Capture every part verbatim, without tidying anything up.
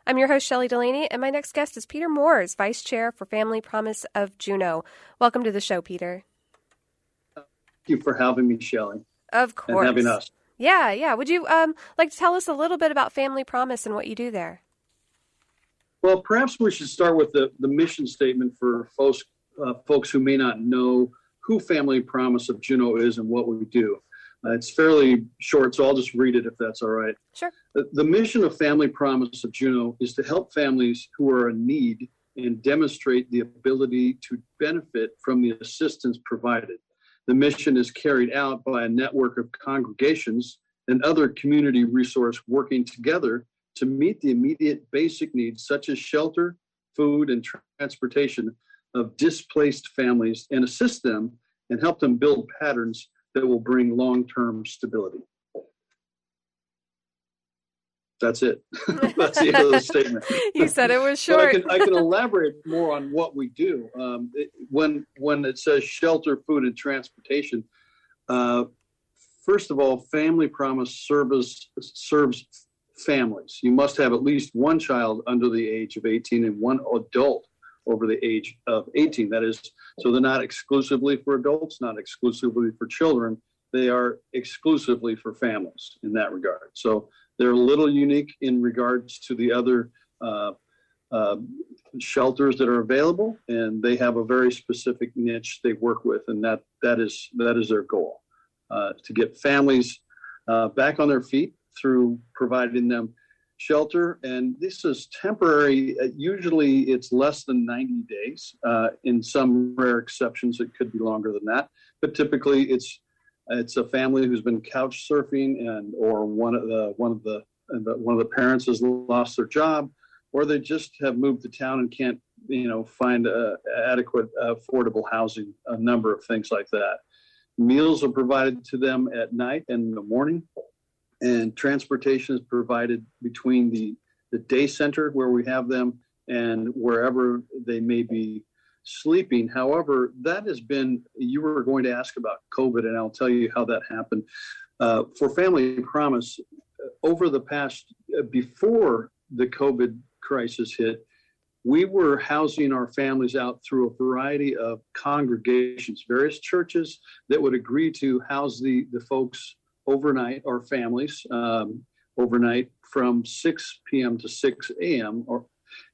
I'm your host, Shelley Delaney, and my next guest is Peter Moores, Vice Chair for Family Promise of Juneau. Welcome to the show, Peter. Thank you for having me, Shelley. Of course. And having us. Yeah, yeah. Would you um, like to tell us a little bit about Family Promise and what you do there? Well, perhaps we should start with the, the mission statement for folks, uh, folks who may not know who Family Promise of Juneau is and what we do. Uh, it's fairly short, so I'll just read it if that's all right. Sure. The, the mission of Family Promise of Juneau is to help families who are in need and demonstrate the ability to benefit from the assistance provided. The mission is carried out by a network of congregations and other community resource working together to meet the immediate basic needs such as shelter, food, and transportation of displaced families and assist them and help them build patterns that will bring long-term stability. That's it. That's the end of the statement. You said it was short. I can, I can elaborate more on what we do. Um, it, when when it says shelter, food, and transportation, uh, first of all, Family Promise service serves families. You must have at least one child under the age of eighteen and one adult over the age of eighteen. That is, so they're not exclusively for adults, not exclusively for children. They are exclusively for families in that regard. So they're a little unique in regards to the other uh, uh, shelters that are available, and they have a very specific niche they work with, and that that is that is their goal, uh, to get families uh, back on their feet through providing them shelter. And this is temporary. Usually it's less than ninety days. Uh, in some rare exceptions, it could be longer than that. But typically it's it's a family who's been couch surfing, and or one of the one of the one of the parents has lost their job, or they just have moved to town and can't you know find uh, adequate uh, affordable housing. A number of things like that. Meals are provided to them at night and in the morning. And transportation is provided between the, the day center where we have them and wherever they may be sleeping. However, that has been, you were going to ask about COVID, and I'll tell you how that happened. Uh, for Family Promise, over the past, uh, before the COVID crisis hit, we were housing our families out through a variety of congregations, various churches that would agree to house the, the folks overnight, or families um, overnight from six p.m. to six a.m. or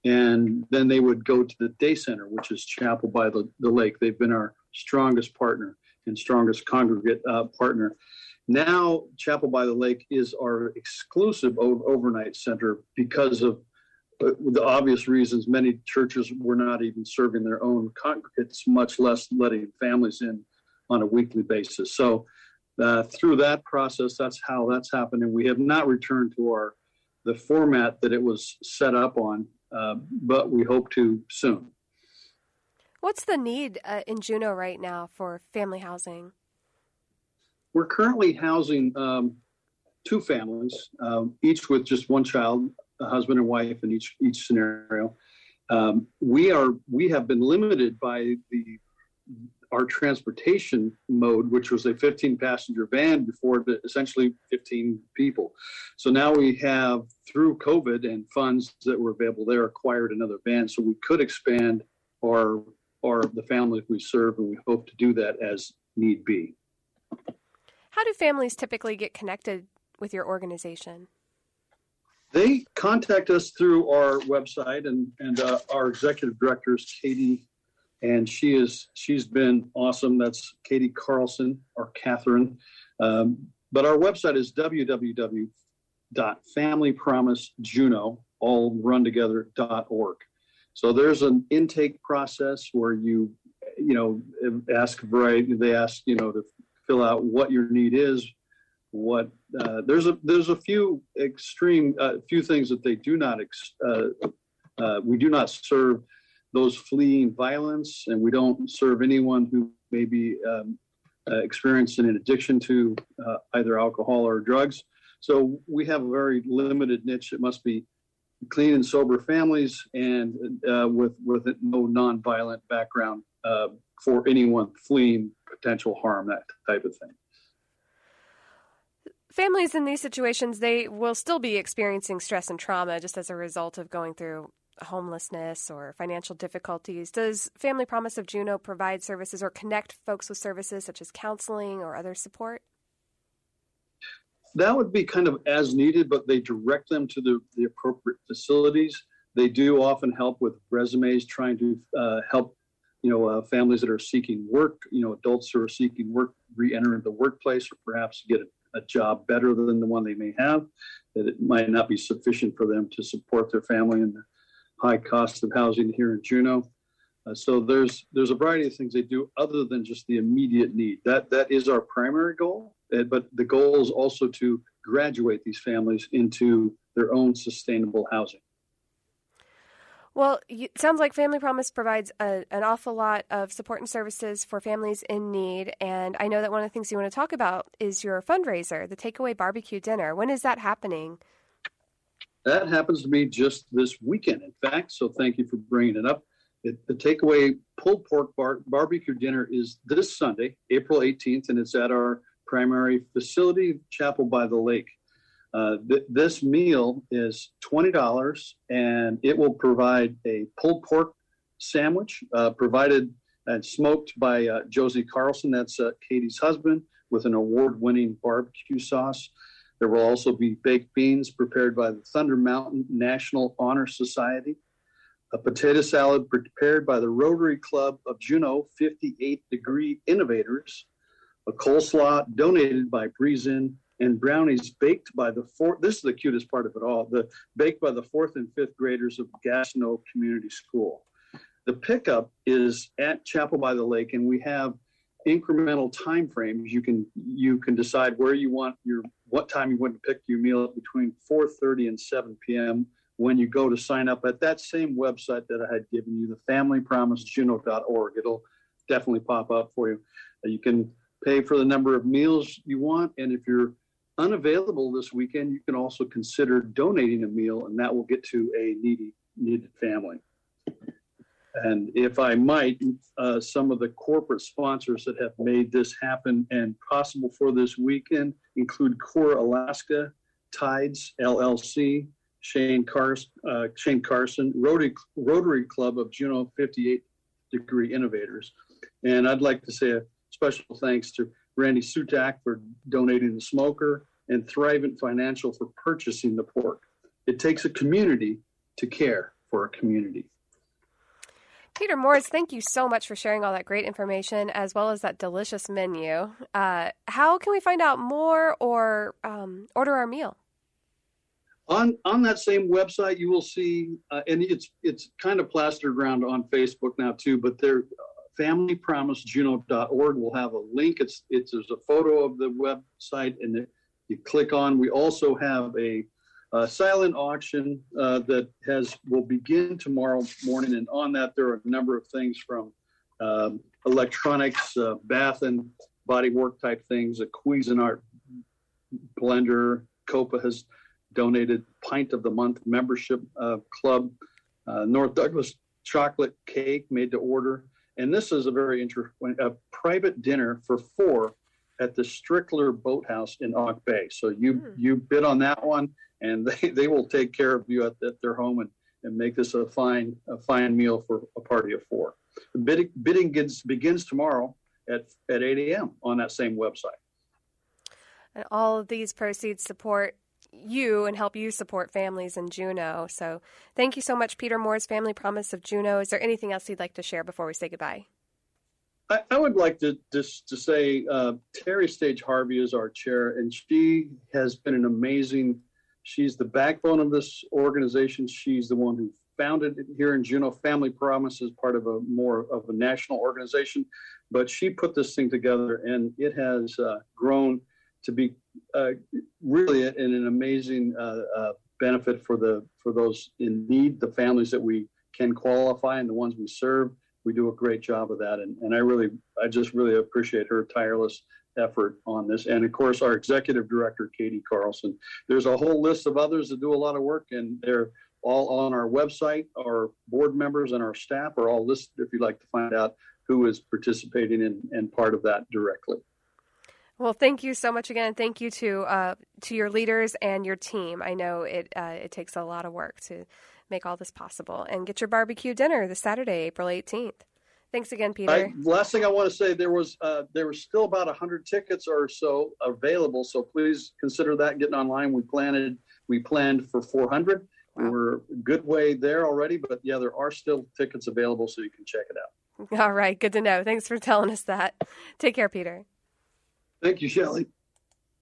and then they would go to the day center, which is Chapel by the, the Lake. They've been our strongest partner and strongest congregate uh, partner. Now Chapel by the Lake is our exclusive o- overnight center because of uh, the obvious reasons. Many churches were not even serving their own congregates, much less letting families in on a weekly basis. So Uh, through that process, that's how that's happened, and we have not returned to our the format that it was set up on, uh, but we hope to soon. What's the need uh, in Juneau right now for family housing? We're currently housing um, two families, um, each with just one child, a husband and wife in each each scenario. Um, we are we have been limited by the our transportation mode, which was a fifteen passenger van before, essentially fifteen people. So now we have, through COVID and funds that were available there, acquired another van. So we could expand our, our the families we serve, and we hope to do that as need be. How do families typically get connected with your organization? They contact us through our website, and, and uh, our executive director is Katie, and she is, she's been awesome. That's Katie Carlson, or Catherine. Um, but our website is w w w dot family promise juneau, all run together, dot org. So there's an intake process where you, you know, ask a variety, they ask, you know, to fill out what your need is, what, uh, there's a, there's a few extreme, uh, few things that they do not, ex, uh, uh, we do not serve those fleeing violence, and we don't serve anyone who may be um, uh, experiencing an addiction to uh, either alcohol or drugs. So we have a very limited niche. It must be clean and sober families, and uh, with with no nonviolent background uh, for anyone fleeing potential harm, that type of thing. families in these situations, they will still be experiencing stress and trauma just as a result of going through homelessness or financial difficulties. Does Family Promise of Juneau provide services or connect folks with services such as counseling or other support? That would be kind of as needed, but they direct them to the, the appropriate facilities. They do often help with resumes, trying to uh, help, you know, uh, families that are seeking work, you know, adults who are seeking work, re-enter the workplace or perhaps get a, a job better than the one they may have, that it might not be sufficient for them to support their family and the high cost of housing here in Juneau. Uh, so there's there's a variety of things they do other than just the immediate need. That that is our primary goal, uh, but the goal is also to graduate these families into their own sustainable housing. Well, it sounds like Family Promise provides a, an awful lot of support and services for families in need, and I know that one of the things you want to talk about is your fundraiser, the Takeaway Barbecue Dinner. When is that happening? That happens to be just this weekend, in fact, so thank you for bringing it up. It, the Takeaway Pulled Pork bar, Barbecue Dinner is this Sunday, April eighteenth, and it's at our primary facility, Chapel by the Lake. Uh, th- this meal is twenty dollars, and it will provide a pulled pork sandwich, uh, provided and smoked by uh, Josie Carlson, that's uh, Katie's husband, with an award-winning barbecue sauce. There will also be baked beans prepared by the Thunder Mountain National Honor Society, a potato salad prepared by the Rotary Club of Juneau fifty-eight degree Innovators, a coleslaw donated by Breeze Inn, and brownies baked by the fourth, this is the cutest part of it all, the baked by the fourth and fifth graders of Gastineau Community School. The pickup is at Chapel by the Lake, and we have incremental time frames. You can you can decide where you want your what time you want to pick your meal up between four thirty and seven p.m. when you go to sign up at that same website that I had given you, the family promise juneau dot org. It'll definitely pop up for you. You can pay for the number of meals you want, and if you're unavailable this weekend, you can also consider donating a meal, and that will get to a needy needed family. And if I might, uh, some of the corporate sponsors that have made this happen and possible for this weekend include Core Alaska, Tides L L C, Shane Carson, uh, Shane Carson, Rotary, Rotary Club of Juneau fifty-eight degree Innovators. And I'd like to say a special thanks to Randy Sutak for donating the smoker and Thrivent Financial for purchasing the pork. It takes a community to care for a community. Peter Moores, thank you so much for sharing all that great information as well as that delicious menu. Uh, how can we find out more or um, order our meal? On on that same website, you will see, uh, and it's it's kind of plastered around on Facebook now too, but there, uh, family promise juneau dot org will have a link. It's it's there's a photo of the website, and it, you click on. We also have a Uh, silent auction uh, that has will begin tomorrow morning, and on that there are a number of things from um, electronics, uh, bath and body work type things, a Cuisinart blender. Copa has donated Pint of the Month membership uh, club, uh, North Douglas chocolate cake made to order, and this is a very interesting a private dinner for four at the Strickler Boathouse in Auk Bay. So you mm. you bid on that one, and they, they will take care of you at, at their home and, and make this a fine a fine meal for a party of four. The bidding, bidding gets, begins tomorrow at, at eight a.m. on that same website. And all of these proceeds support you and help you support families in Juneau. So thank you so much, Peter Moores, Family Promise of Juneau. Is there anything else you'd like to share before we say goodbye? I, I would like to just to say uh, Terry Stage Harvey is our chair, and she has been an amazing. She's the backbone of this organization. She's the one who founded it here in Juneau. Family Promise is part of a more of a national organization, but she put this thing together, and it has uh, grown to be uh, really an, an amazing uh, uh, benefit for the for those in need, the families that we can qualify, and the ones we serve. We do a great job of that, and, and I really, I just really appreciate her tireless effort on this. And of course, our executive director, Katie Carlson. There's a whole list of others that do a lot of work, and they're all on our website. Our board members and our staff are all listed if you'd like to find out who is participating in and part of that directly. Well, thank you so much again. Thank you to uh, to your leaders and your team. I know it uh, it takes a lot of work to make all this possible. And get your barbecue dinner this Saturday, April eighteenth. Thanks again, Peter. I, last thing I want to say, there was uh, there was still about one hundred tickets or so available, so please consider that getting online. We planned we planned for four hundred. Wow. We're a good way there already, but yeah, there are still tickets available, so you can check it out. All right, good to know. Thanks for telling us that. Take care, Peter. Thank you, Shelley.